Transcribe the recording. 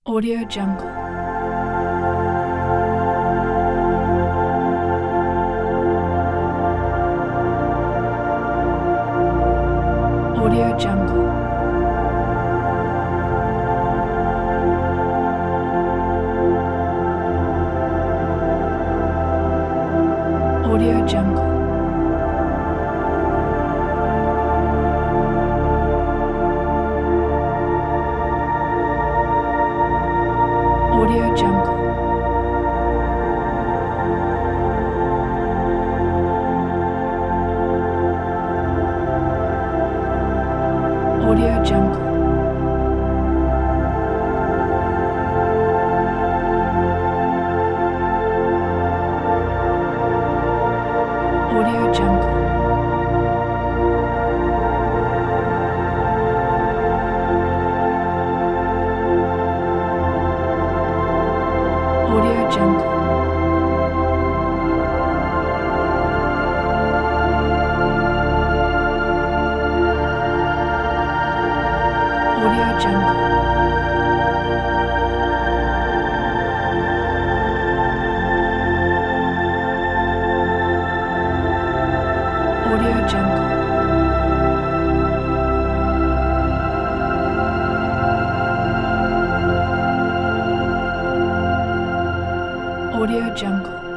Audio Jungle. Audio Jungle. Audio Jungle. Audio Jungle. Audio Jungle. Audio Jungle. Audio Jungle. Audio Jungle. Audio Jungle. Audio Jungle.